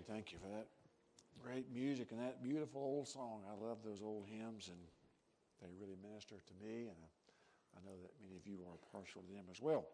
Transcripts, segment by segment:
Thank you for that great music and that beautiful old song. I love those old hymns, and they really minister to me, and I know that many of you are partial to them as well.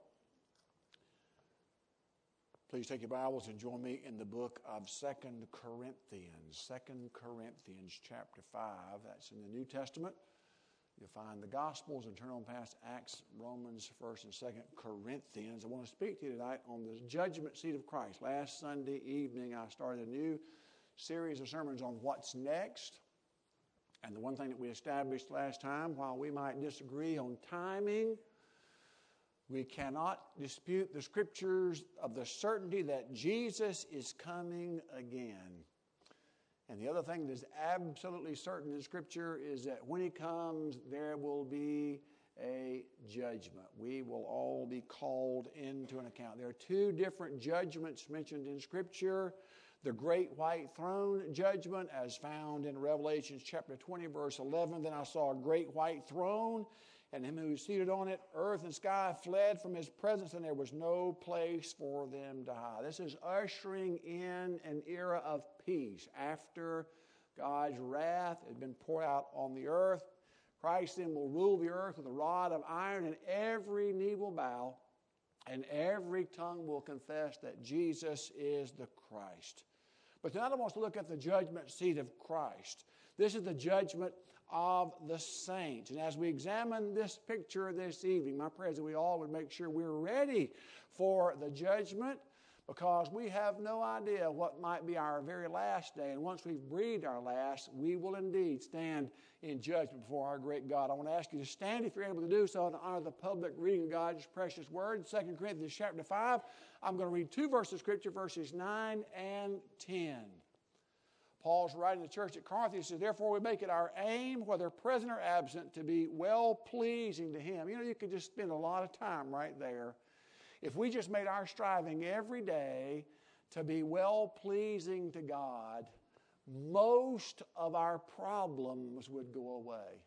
Please take your Bibles and join me in the book of 2 Corinthians. 2 Corinthians chapter 5. That's in the New Testament. You'll find the Gospels and turn on past Acts, Romans, 1st and 2nd Corinthians. I want to speak to you tonight on the judgment seat of Christ. Last Sunday evening, I started a new series of sermons on what's next. And the one thing that we established last time, while we might disagree on timing, we cannot dispute the Scriptures of the certainty that Jesus is coming again. And the other thing that is absolutely certain in Scripture is that when He comes, there will be a judgment. We will all be called into an account. There are two different judgments mentioned in Scripture. The great white throne judgment, as found in Revelation chapter 20, verse 11. Then I saw a great white throne, and him who was seated on it. Earth and sky fled from His presence, and there was no place for them to hide. This is ushering in an era of peace. After God's wrath had been poured out on the earth, Christ then will rule the earth with a rod of iron, and every knee will bow, and every tongue will confess that Jesus is the Christ. But tonight I want to look at the judgment seat of Christ. This is the judgment of the saints. And as we examine this picture this evening, my prayer is that we all would make sure we're ready for the judgment, because we have no idea what might be our very last day. And once we've breathed our last, we will indeed stand in judgment before our great God. I want to ask you to stand, if you're able to do so, to honor the public reading of God's precious word. 2 Corinthians chapter 5. I'm going to read two verses of Scripture, verses 9 and 10. Paul's writing to the church at Corinth. He says, therefore we make it our aim, whether present or absent, to be well-pleasing to Him. You know, you could just spend a lot of time right there. If we just made our striving every day to be well-pleasing to God, most of our problems would go away.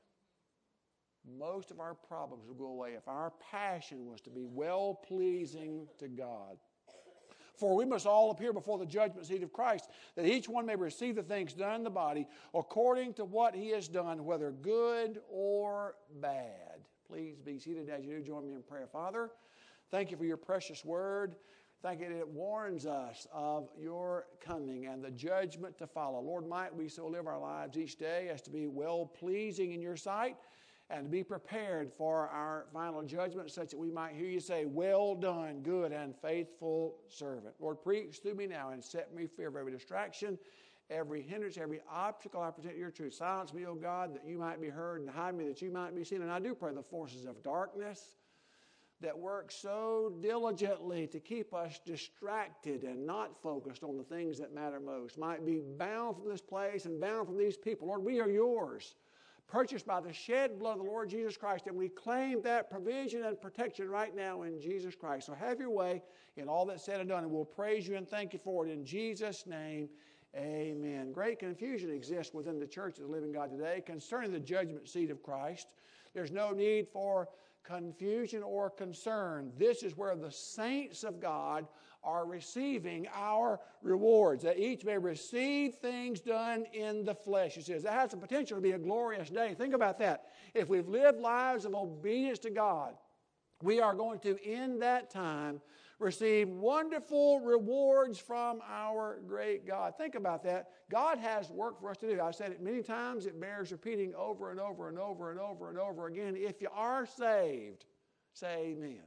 Most of our problems would go away if our passion was to be well-pleasing to God. For we must all appear before the judgment seat of Christ, that each one may receive the things done in the body according to what he has done, whether good or bad. Please be seated as you do. Join me in prayer. Father, thank you for your precious word. Thank you that it warns us of your coming and the judgment to follow. Lord, might we so live our lives each day as to be well-pleasing in your sight and to be prepared for our final judgment, such that we might hear you say, well done, good and faithful servant. Lord, preach through me now and set me free of every distraction, every hindrance, every obstacle I present to your truth. Silence me, O God, that you might be heard, and hide me that you might be seen. And I do pray the forces of darkness that work so diligently to keep us distracted and not focused on the things that matter most might be bound from this place and bound from these people. Lord, we are yours, purchased by the shed blood of the Lord Jesus Christ, and we claim that provision and protection right now in Jesus Christ. So have your way in all that's said and done, and we'll praise you and thank you for it in Jesus' name. Amen. Great confusion exists within the church of the living God today concerning the judgment seat of Christ. There's no need for confusion or concern. This is where the saints of God are receiving our rewards, that each may receive things done in the flesh. He says that has the potential to be a glorious day. Think about that. If we've lived lives of obedience to God, we are going to, in that time, receive wonderful rewards from our great God. Think about that. God has work for us to do. I've said it many times. It bears repeating over and over and over and over and over again. If you are saved, say amen.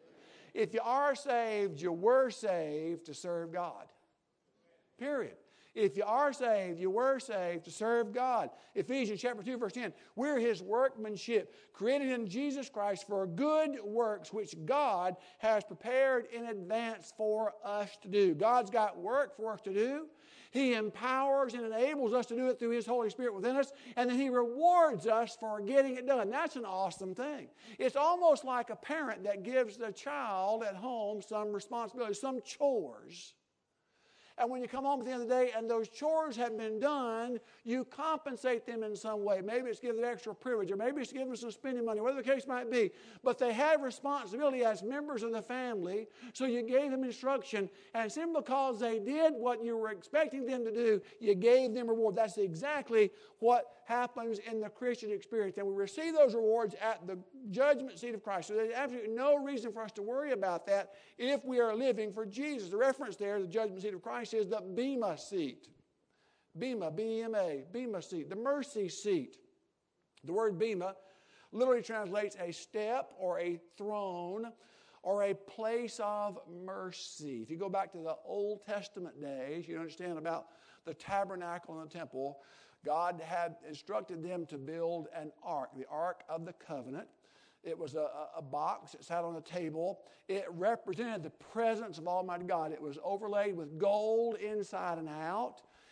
If you are saved, you were saved to serve God. Period. If you are saved, you were saved to serve God. Ephesians chapter 2, verse 10. We're His workmanship, created in Jesus Christ for good works, which God has prepared in advance for us to do. God's got work for us to do. He empowers and enables us to do it through His Holy Spirit within us, and then He rewards us for getting it done. That's an awesome thing. It's almost like a parent that gives the child at home some responsibility, some chores. And when you come home at the end of the day and those chores have been done, you compensate them in some way. Maybe it's give them extra privilege, or maybe it's give them some spending money, whatever the case might be. But they have responsibility as members of the family, so you gave them instruction. And simply because they did what you were expecting them to do, you gave them reward. That's exactly what happens in the Christian experience. And we receive those rewards at the judgment seat of Christ. So there's absolutely no reason for us to worry about that if we are living for Jesus. The reference there, the judgment seat of Christ, is the Bema seat. Bema, B-E-M-A, Bema seat, the mercy seat. The word Bema literally translates a step or a throne or a place of mercy. If you go back to the Old Testament days, you understand about the tabernacle and the temple. God had instructed them to build an ark, the Ark of the Covenant. It was a box that sat on a table. It represented the presence of Almighty God. It was overlaid with gold inside and out.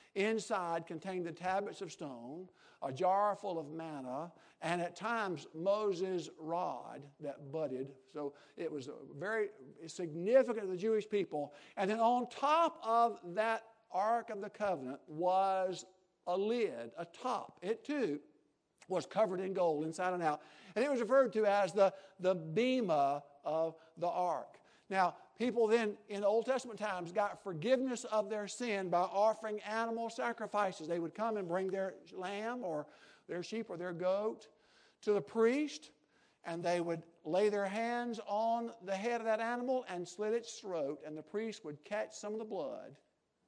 Inside contained the tablets of stone, a jar full of manna, and at times Moses' rod that budded. So it was very significant to the Jewish people. And then on top of that Ark of the Covenant was a lid, a top. It too was covered in gold inside and out. And it was referred to as the bema of the ark. Now, people then in Old Testament times got forgiveness of their sin by offering animal sacrifices. They would come and bring their lamb or their sheep or their goat to the priest, and they would lay their hands on the head of that animal and slit its throat, and the priest would catch some of the blood.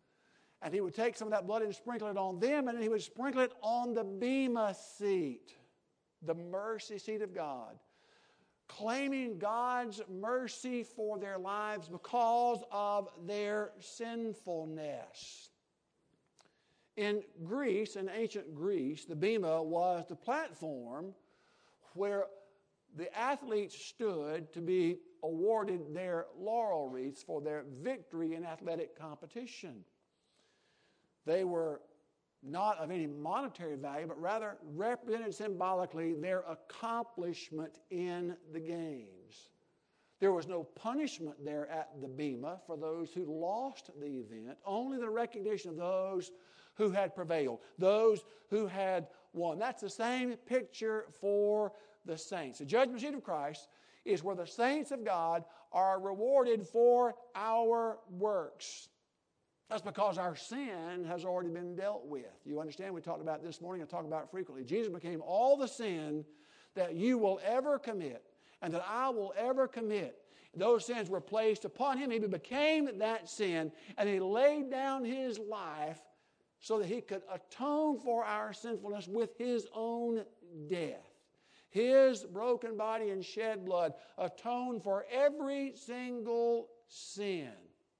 And he would take some of that blood and sprinkle it on them, and then he would sprinkle it on the Bema seat, the mercy seat of God, claiming God's mercy for their lives because of their sinfulness. In Greece, in ancient Greece, the Bema was the platform where the athletes stood to be awarded their laurel wreaths for their victory in athletic competition. They were not of any monetary value, but rather represented symbolically their accomplishment in the games. There was no punishment there at the Bema for those who lost the event, only the recognition of those who had prevailed, those who had won. That's the same picture for the saints. The judgment seat of Christ is where the saints of God are rewarded for our works. That's because our sin has already been dealt with. You understand? We talked about it this morning. I talk about it frequently. Jesus became all the sin that you will ever commit and that I will ever commit. Those sins were placed upon him. He became that sin, and he laid down his life so that he could atone for our sinfulness with his own death. His broken body and shed blood atoned for every single sin.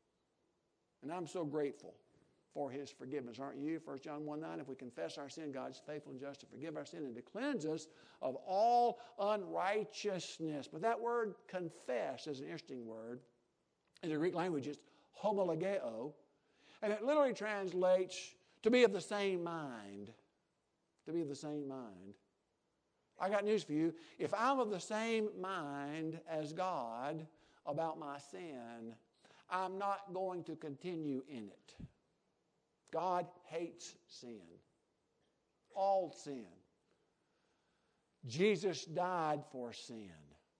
And I'm so grateful for his forgiveness, aren't you? 1 John 1:9, if we confess our sin, God's faithful and just to forgive our sin and to cleanse us of all unrighteousness. But that word confess is an interesting word. In the Greek language, it's homologeo, and it literally translates to be of the same mind. To be of the same mind. I got news for you. If I'm of the same mind as God about my sin, I'm not going to continue in it. God hates sin. All sin. Jesus died for sin.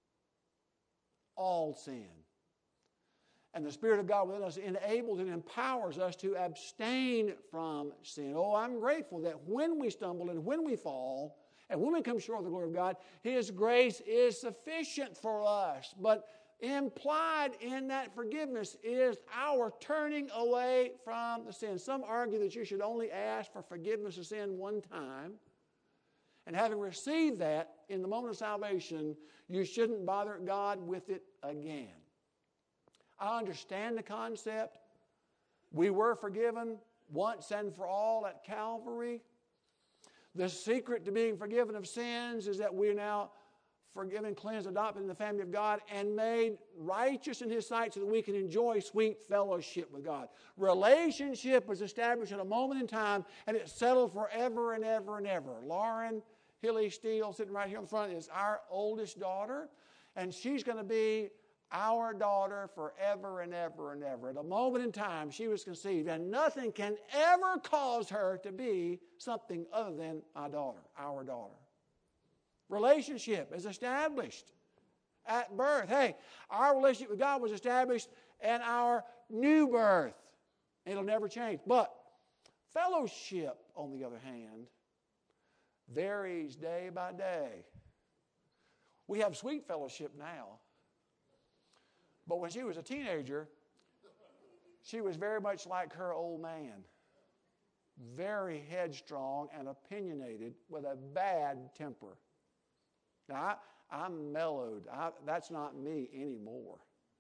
All sin. And the Spirit of God within us enables and empowers us to abstain from sin. Oh, I'm grateful that when we stumble and when we fall and when we come short of the glory of God, his grace is sufficient for us. But implied in that forgiveness is our turning away from the sin. Some argue that you should only ask for forgiveness of sin one time. And having received that in the moment of salvation, you shouldn't bother God with it again. I understand the concept. We were forgiven once and for all at Calvary. The secret to being forgiven of sins is that we're now forgiven, cleansed, adopted in the family of God, and made righteous in his sight so that we can enjoy sweet fellowship with God. Relationship was established at a moment in time, and it's settled forever and ever and ever. Lauren Hilly Steele, sitting right here in front, is our oldest daughter, and she's going to be our daughter forever and ever and ever. At a moment in time, she was conceived, and nothing can ever cause her to be something other than my daughter, our daughter. Relationship is established at birth. Hey, our relationship with God was established in our new birth. It'll never change. But fellowship, on the other hand, varies day by day. We have sweet fellowship now. But when she was a teenager, she was very much like her old man. Very headstrong and opinionated with a bad temper. Now, I'm mellowed. That's not me anymore.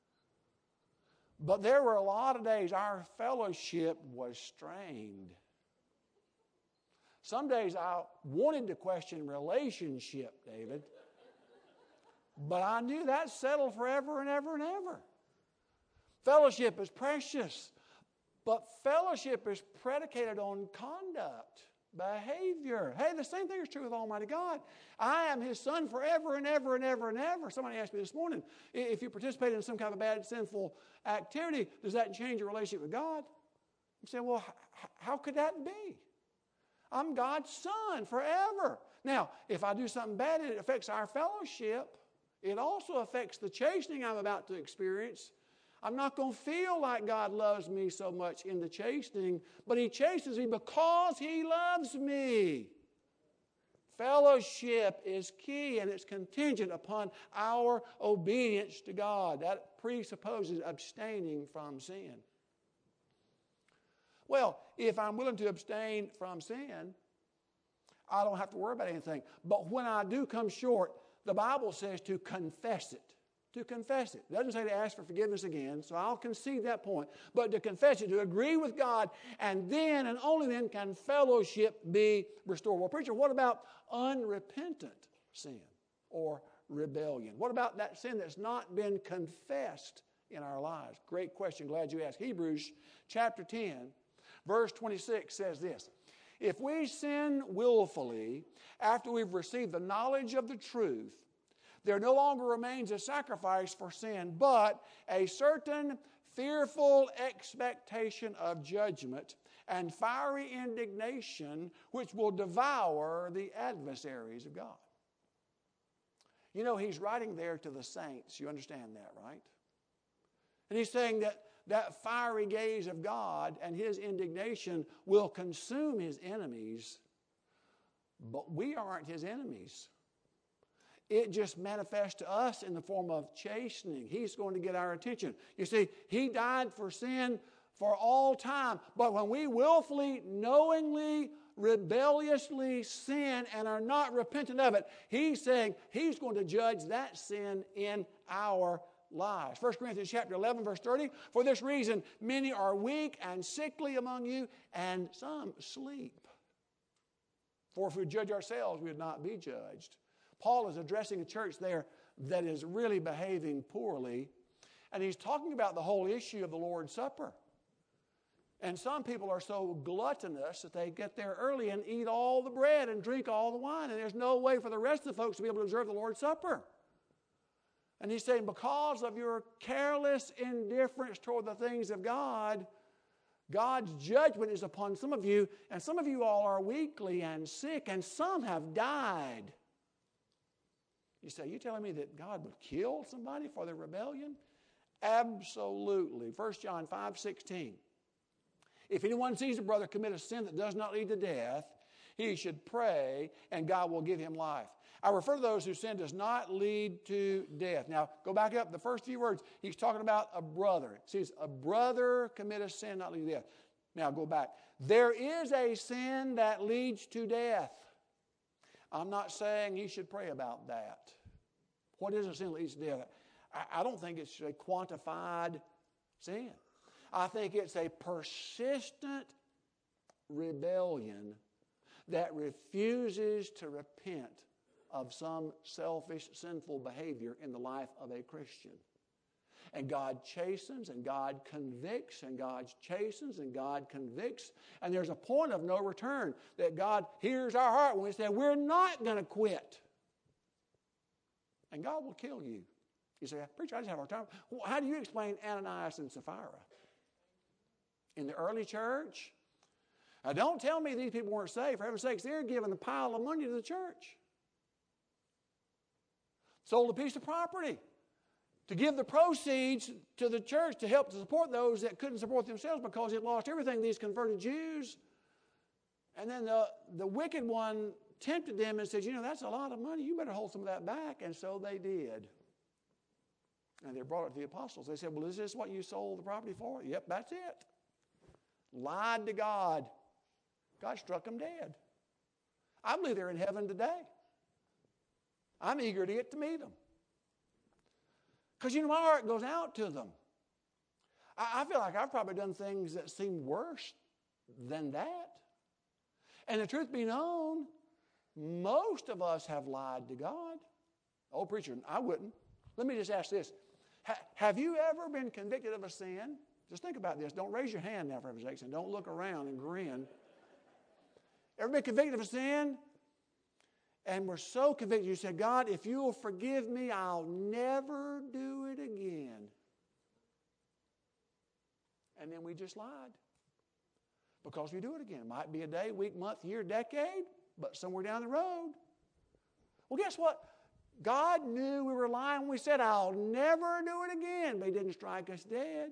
But there were a lot of days our fellowship was strained. Some days I wanted to question relationship, David. But I knew that's settled forever and ever and ever. Fellowship is precious. But fellowship is predicated on conduct, behavior. Hey, the same thing is true with Almighty God. I am His son forever and ever and ever and ever. Somebody asked me this morning, if you participate in some kind of bad, sinful activity, does that change your relationship with God? You say, well, how could that be? I'm God's son forever. Now, if I do something bad and it affects our fellowship, it also affects the chastening I'm about to experience. I'm not going to feel like God loves me so much in the chastening, but He chastens me because He loves me. Fellowship is key, and it's contingent upon our obedience to God. That presupposes abstaining from sin. Well, if I'm willing to abstain from sin, I don't have to worry about anything. But when I do come short, the Bible says to confess it. To confess it. It doesn't say to ask for forgiveness again, so I'll concede that point. But to confess it, to agree with God, and then and only then can fellowship be restored. Well, preacher, what about unrepentant sin or rebellion? What about that sin that's not been confessed in our lives? Great question. Glad you asked. Hebrews chapter 10, verse 26 says this. If we sin willfully after we've received the knowledge of the truth, there no longer remains a sacrifice for sin, but a certain fearful expectation of judgment and fiery indignation which will devour the adversaries of God. You know, he's writing there to the saints. You understand that, right? And he's saying that fiery gaze of God and His indignation will consume His enemies, but we aren't His enemies. It just manifests to us in the form of chastening. He's going to get our attention. You see, He died for sin for all time, but when we willfully, knowingly, rebelliously sin and are not repentant of it, He's saying He's going to judge that sin in our lives. 1 Corinthians chapter 11, verse 30, for this reason, many are weak and sickly among you, and some sleep. For if we judge ourselves, we would not be judged. Paul is addressing a church there that is really behaving poorly, and he's talking about the whole issue of the Lord's Supper. And some people are so gluttonous that they get there early and eat all the bread and drink all the wine, and there's no way for the rest of the folks to be able to observe the Lord's Supper. And he's saying, because of your careless indifference toward the things of God, God's judgment is upon some of you, and some of you all are weakly and sick, and some have died. You say, you telling me that God would kill somebody for their rebellion? Absolutely. 1 John 5:16. If anyone sees a brother commit a sin that does not lead to death, he should pray, and God will give him life. I refer to those whose sin does not lead to death. Now, go back up the first few words. He's talking about a brother. It says, a brother commit a sin not leading to death. Now, go back. There is a sin that leads to death. I'm not saying he should pray about that. What is a sin that leads to death? I don't think it's a quantified sin. I think it's a persistent rebellion that refuses to repent of some selfish, sinful behavior in the life of a Christian. And God chastens, and God convicts, and God chastens, and God convicts. And there's a point of no return that God hears our heart when we say, we're not going to quit. And God will kill you You say, preacher, I just have a hard time. Well, how do you explain Ananias and Sapphira? In the early church? Now, don't tell me these people weren't saved. For heaven's sakes, they're giving a pile of money to the church. Sold a piece of property to give the proceeds to the church to help to support those that couldn't support themselves because it lost everything, these converted Jews. And then the wicked one tempted them and said, that's a lot of money. You better hold some of that back. And so they did. And they brought it to the apostles. They said, well, is this what you sold the property for? Yep, that's it. Lied to God. God struck them dead. I believe they're in heaven today. I'm eager to get to meet them. Because, my heart goes out to them. I feel like I've probably done things that seem worse than that. And the truth be known, most of us have lied to God. Oh, preacher, I wouldn't. Let me just ask this. Have you ever been convicted of a sin? Just think about this. Don't raise your hand now for heaven's sakes, and don't look around and grin. Ever been convicted of a sin? And we're so convicted, you said, God, if you will forgive me, I'll never do it again. And then we just lied. Because we do it again. It might be a day, week, month, year, decade, but somewhere down the road. Well, guess what? God knew we were lying when we said, I'll never do it again. But He didn't strike us dead.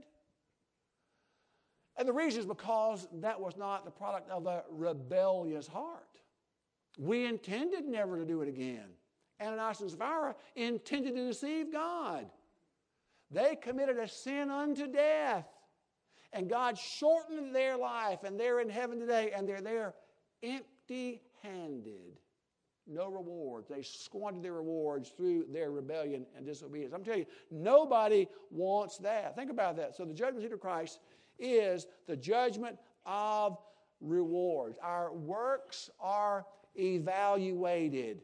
And the reason is because that was not the product of a rebellious heart. We intended never to do it again. Ananias and Sapphira intended to deceive God. They committed a sin unto death. And God shortened their life, and they're in heaven today, and they're there empty-handed. No rewards. They squandered their rewards through their rebellion and disobedience. I'm telling you, nobody wants that. Think about that. So the judgment seat of Christ is the judgment of rewards. Our works are evaluated.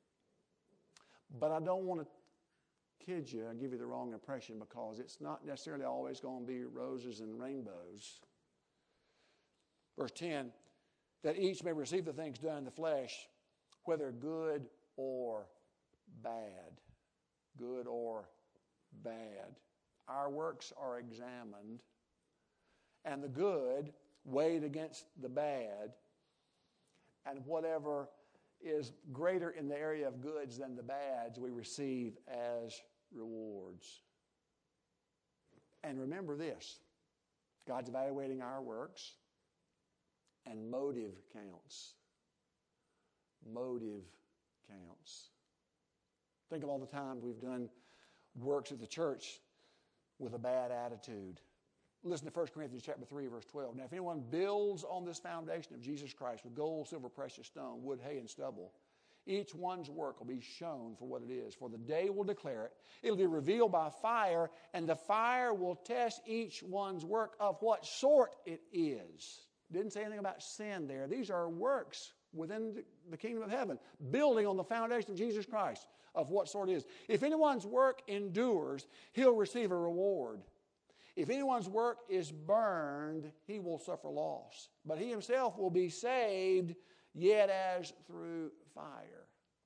But I don't want to kid you and give you the wrong impression, because it's not necessarily always going to be roses and rainbows. Verse 10, that each may receive the things done in the flesh, whether good or bad. Good or bad. Our works are examined, and the good weighed against the bad, and whatever is greater in the area of goods than the bads we receive as rewards. And remember this, God's evaluating our works, and motive counts. Motive counts. Think of all the times we've done works at the church with a bad attitude. Listen to 1 Corinthians chapter 3, verse 12. Now, if anyone builds on this foundation of Jesus Christ with gold, silver, precious stone, wood, hay, and stubble, each one's work will be shown for what it is. For the day will declare it. It'll be revealed by fire, and the fire will test each one's work of what sort it is. Didn't say anything about sin there. These are works within the kingdom of heaven, building on the foundation of Jesus Christ, of what sort it is. If anyone's work endures, he'll receive a reward. If anyone's work is burned, he will suffer loss. But he himself will be saved, yet as through fire.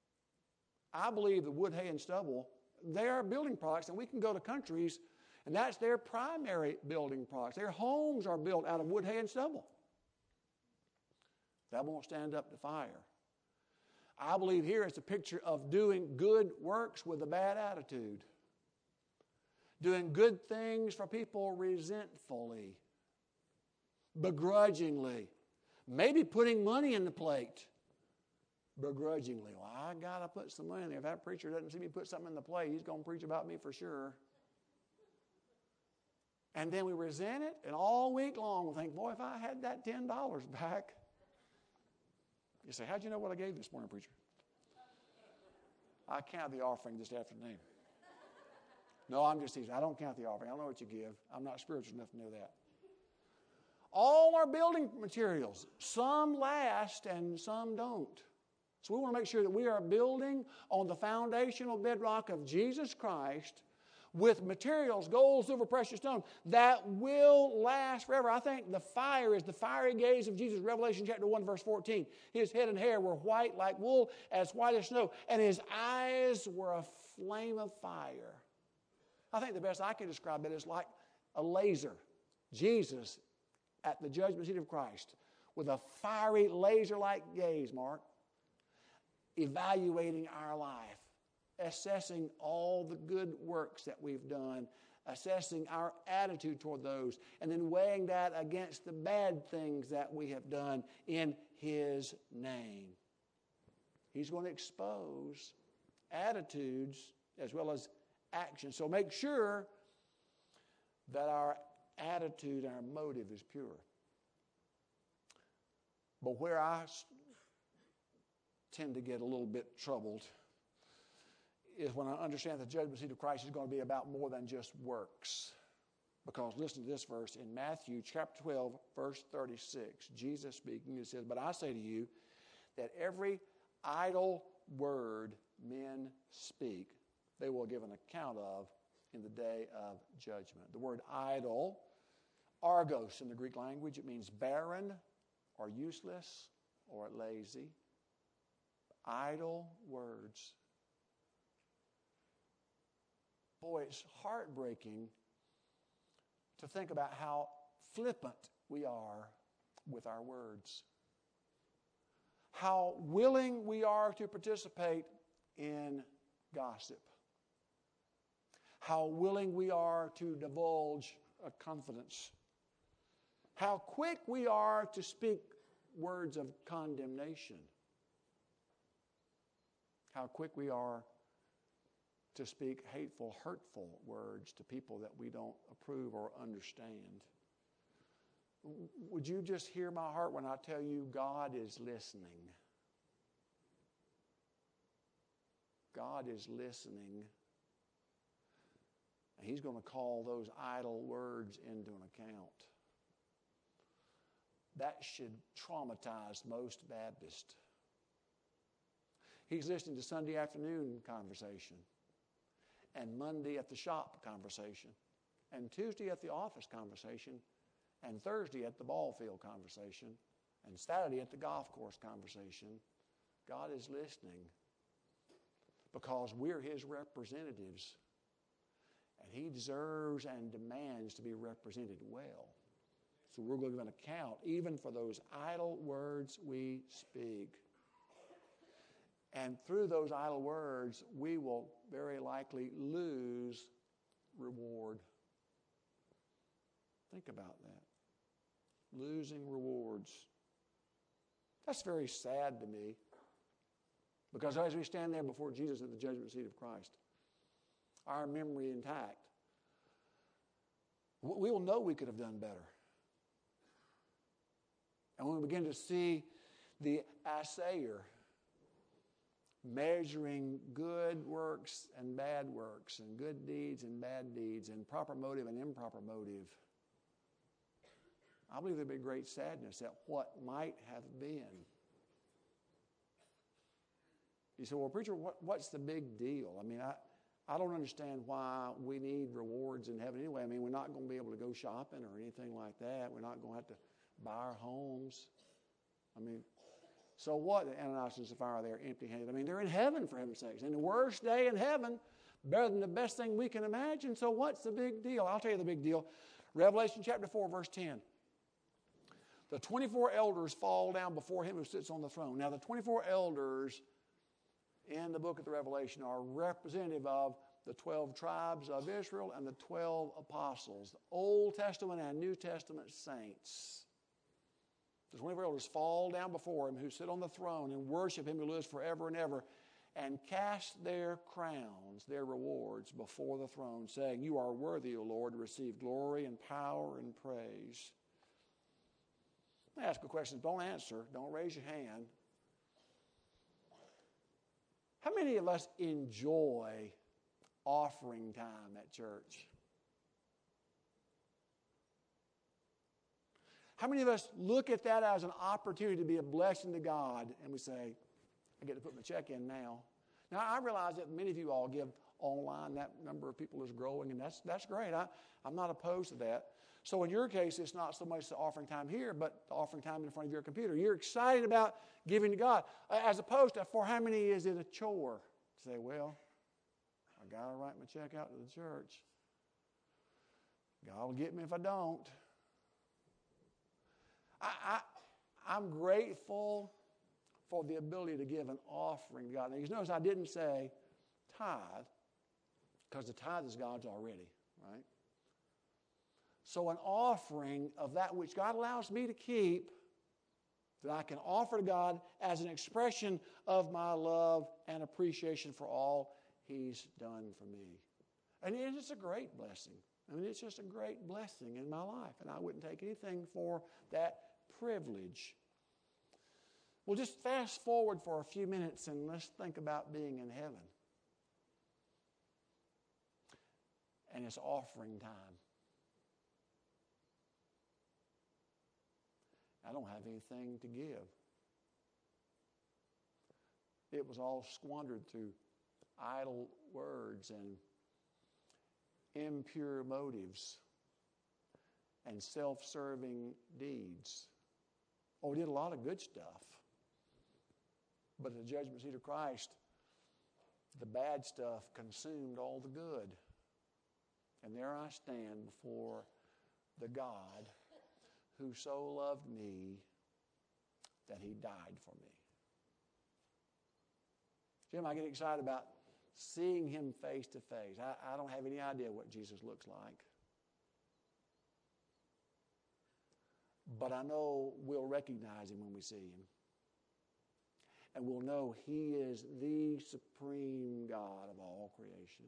I believe the wood, hay, and stubble, they are building products, and we can go to countries, and that's their primary building products. Their homes are built out of wood, hay, and stubble. That won't stand up to fire. I believe here it's a picture of doing good works with a bad attitude. Doing good things for people resentfully, begrudgingly. Maybe putting money in the plate, begrudgingly. Well, I got to put some money in there. If that preacher doesn't see me put something in the plate, he's going to preach about me for sure. And then we resent it, and all week long we think, boy, if I had that $10 back. You say, how'd you know what I gave this morning, preacher? I count the offering this afternoon. No, I'm just teasing. I don't count the offering. I don't know what you give. I'm not spiritual enough to know that. All our building materials, some last and some don't. So we want to make sure that we are building on the foundational bedrock of Jesus Christ with materials, gold, silver, precious stone, that will last forever. I think the fire is the fiery gaze of Jesus. Revelation chapter 1, verse 14. His head and hair were white like wool, as white as snow, and his eyes were a flame of fire. I think the best I can describe it is like a laser. Jesus at the judgment seat of Christ with a fiery laser-like gaze, Mark, evaluating our life, assessing all the good works that we've done, assessing our attitude toward those, and then weighing that against the bad things that we have done in His name. He's going to expose attitudes as well as actions. So make sure that our attitude, our motive is pure. But where I tend to get a little bit troubled is when I understand the judgment seat of Christ is going to be about more than just works. Because listen to this verse in Matthew chapter 12, verse 36. Jesus speaking, it says, "But I say to you that every idle word men speak, they will give an account of in the day of judgment." The word idle, argos in the Greek language, it means barren or useless or lazy. Idle words. Boy, it's heartbreaking to think about how flippant we are with our words. How willing we are to participate in gossip. How willing we are to divulge a confidence. How quick we are to speak words of condemnation. How quick we are to speak hateful, hurtful words to people that we don't approve or understand. Would you just hear my heart when I tell you God is listening? God is listening. And He's going to call those idle words into an account. That should traumatize most Baptists. He's listening to Sunday afternoon conversation, and Monday at the shop conversation, and Tuesday at the office conversation, and Thursday at the ball field conversation, and Saturday at the golf course conversation. God is listening because we're His representatives, and He deserves and demands to be represented well. So we're going to give an account even for those idle words we speak. And through those idle words, we will very likely lose reward. Think about that. Losing rewards. That's very sad to me. Because as we stand there before Jesus at the judgment seat of Christ, our memory intact, we will know we could have done better. And when we begin to see the assayer measuring good works and bad works, and good deeds and bad deeds, and proper motive and improper motive, I believe there'll be great sadness at what might have been. You say, well, preacher, what's the big deal? I mean, I don't understand why we need rewards in heaven anyway. I mean, we're not going to be able to go shopping or anything like that. We're not going to have to buy our homes. I mean, so what? Ananias and Sapphira, they're empty-handed. I mean, they're in heaven, for heaven's sakes. And the worst day in heaven, better than the best thing we can imagine. So what's the big deal? I'll tell you the big deal. Revelation chapter 4, verse 10. The 24 elders fall down before Him who sits on the throne. Now, the 24 elders in the book of the Revelation are representative of the 12 tribes of Israel and the 12 apostles, the Old Testament and New Testament saints. The 24 elders fall down before Him who sit on the throne and worship Him who lives forever and ever, and cast their crowns, their rewards, before the throne, saying, "You are worthy, O Lord, to receive glory and power and praise." I ask a question. Don't answer. Don't raise your hand. How many of us enjoy offering time at church? How many of us look at that as an opportunity to be a blessing to God, and we say, I get to put my check in now? Now, I realize that many of you all give online. That number of people is growing, and that's great. I'm not opposed to that. So in your case, it's not so much the offering time here, but the offering time in front of your computer. You're excited about giving to God, as opposed to, for how many is it a chore? Say, well, I got to write my check out to the church. God will get me if I don't. I'm grateful for the ability to give an offering to God. Now, you notice I didn't say tithe, because the tithe is God's already, right? So an offering of that which God allows me to keep, that I can offer to God as an expression of my love and appreciation for all He's done for me. And it's just a great blessing. I mean, it's just a great blessing in my life, and I wouldn't take anything for that privilege. Well, just fast forward for a few minutes and let's think about being in heaven. And it's offering time. I don't have anything to give. It was all squandered through idle words and impure motives and self-serving deeds. Oh, we did a lot of good stuff. But at the judgment seat of Christ, the bad stuff consumed all the good. And there I stand before the God who so loved me that He died for me. Jim, I get excited about seeing Him face to face. I don't have any idea what Jesus looks like. But I know we'll recognize Him when we see Him. And we'll know He is the supreme God of all creation.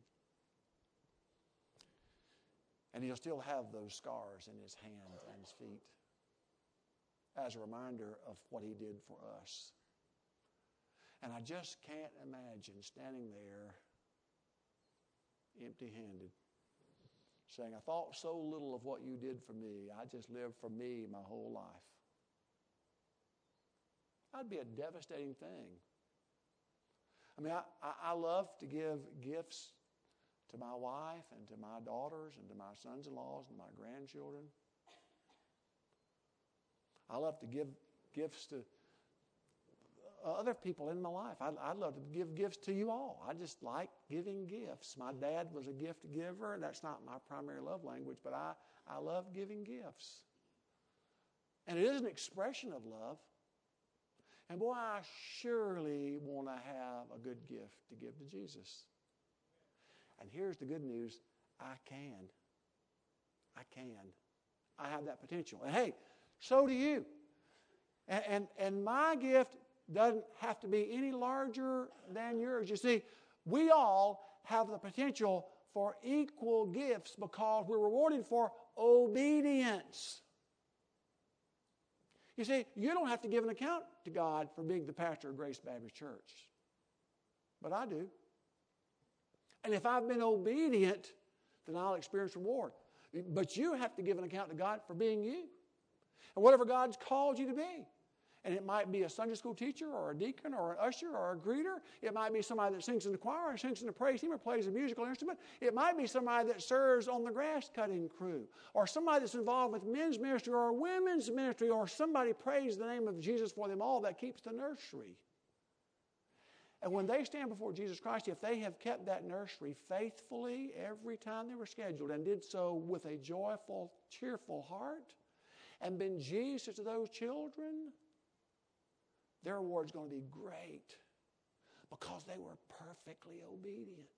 And He'll still have those scars in His hands and His feet as a reminder of what He did for us. And I just can't imagine standing there empty-handed, saying, I thought so little of what you did for me. I just lived for me my whole life. That'd be a devastating thing. I mean, I love to give gifts to my wife and to my daughters and to my sons-in-laws and my grandchildren. I love to give gifts to other people in my life. I'd love to give gifts to you all. I just like giving gifts. My dad was a gift giver, and that's not my primary love language, but I love giving gifts. And it is an expression of love. And boy, I surely want to have a good gift to give to Jesus. And here's the good news. I can. I have that potential. And hey, so do you. And my gift doesn't have to be any larger than yours. You see, we all have the potential for equal gifts because we're rewarded for obedience. You see, you don't have to give an account to God for being the pastor of Grace Baptist Church. But I do. And if I've been obedient, then I'll experience reward. But you have to give an account to God for being you. And whatever God's called you to be. And it might be a Sunday school teacher or a deacon or an usher or a greeter. It might be somebody that sings in the choir or sings in the praise team or plays a musical instrument. It might be somebody that serves on the grass cutting crew or somebody that's involved with men's ministry or women's ministry or somebody prays the name of Jesus for them all that keeps the nursery. And when they stand before Jesus Christ, if they have kept that nursery faithfully every time they were scheduled and did so with a joyful, cheerful heart and been Jesus to those children, their reward's going to be great because they were perfectly obedient.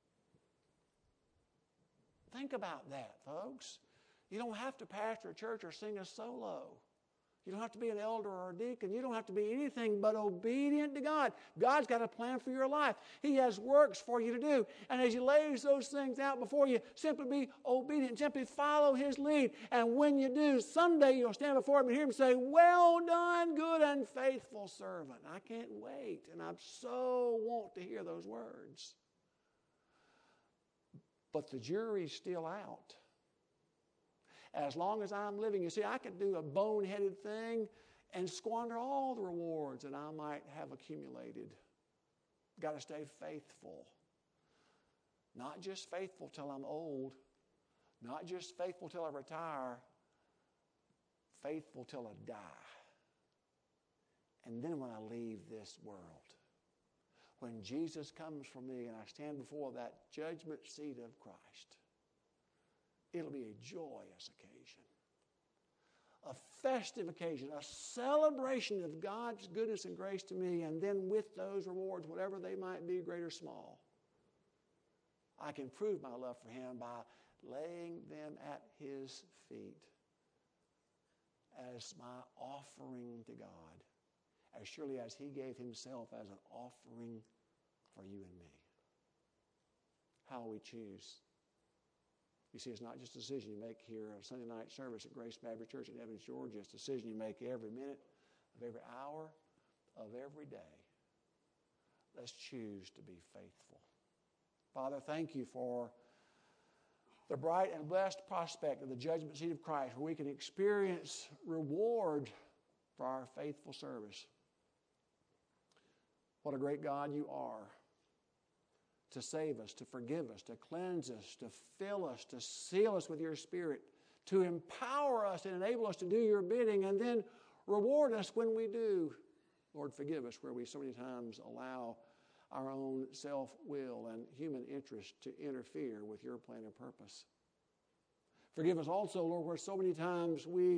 Think about that, folks. You don't have to pastor a church or sing a solo. You don't have to be an elder or a deacon. You don't have to be anything but obedient to God. God's got a plan for your life. He has works for you to do. And as He lays those things out before you, simply be obedient. Simply follow His lead. And when you do, someday you'll stand before Him and hear Him say, well done, good and faithful servant. I can't wait. And I so want to hear those words. But the jury's still out. As long as I'm living, you see, I could do a boneheaded thing and squander all the rewards that I might have accumulated. Got to stay faithful. Not just faithful till I'm old. Not just faithful till I retire. Faithful till I die. And then when I leave this world, when Jesus comes for me and I stand before that judgment seat of Christ, It'll be a joyous occasion, a festive occasion, a celebration of God's goodness and grace to me, and then with those rewards, whatever they might be, great or small, I can prove my love for Him by laying them at His feet as my offering to God, as surely as He gave Himself as an offering for you and me. How we choose. You see, it's not just a decision you make here at Sunday night service at Grace Baptist Church in Evans, Georgia. It's a decision you make every minute of every hour of every day. Let's choose to be faithful. Father, thank you for the bright and blessed prospect of the judgment seat of Christ, where we can experience reward for our faithful service. What a great God you are, to save us, to forgive us, to cleanse us, to fill us, to seal us with your Spirit, to empower us and enable us to do your bidding, and then reward us when we do. Lord, forgive us where we so many times allow our own self-will and human interest to interfere with your plan and purpose. Forgive us also, Lord, where so many times we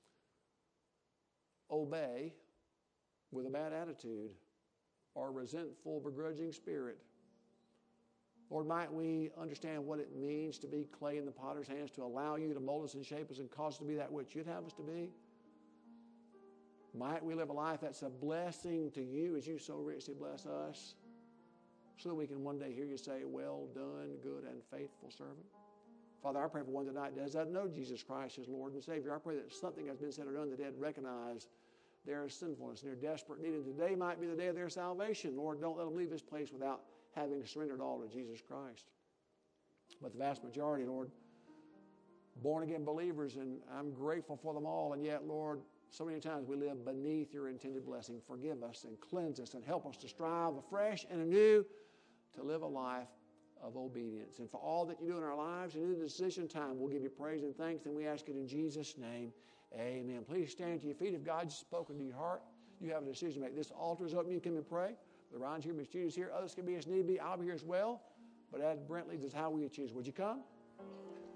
obey with a bad attitude or a resentful, begrudging spirit. Lord, might we understand what it means to be clay in the potter's hands, to allow you to mold us and shape us and cause us to be that which you'd have us to be. Might we live a life that's a blessing to you as you so richly bless us, so that we can one day hear you say, well done, good and faithful servant. Father, I pray for one tonight that doesn't know Jesus Christ as Lord and Savior. I pray that something has been said or done that they'd recognize their sinfulness and their desperate need. And today might be the day of their salvation. Lord, don't let them leave this place without having surrendered all to Jesus Christ. But the vast majority, Lord, born-again believers, and I'm grateful for them all. And yet, Lord, so many times we live beneath your intended blessing. Forgive us and cleanse us and help us to strive afresh and anew to live a life of obedience. And for all that you do in our lives and in the decision time, we'll give you praise and thanks, and we ask it in Jesus' name. Amen. Please stand to your feet. If God's spoken to your heart, you have a decision to make. This altar is open. You come and pray. The Ryan's here, Miss Judy's here. Others can be as need be. I'll be here as well. But as Brent leads us, how will you choose? Would you come?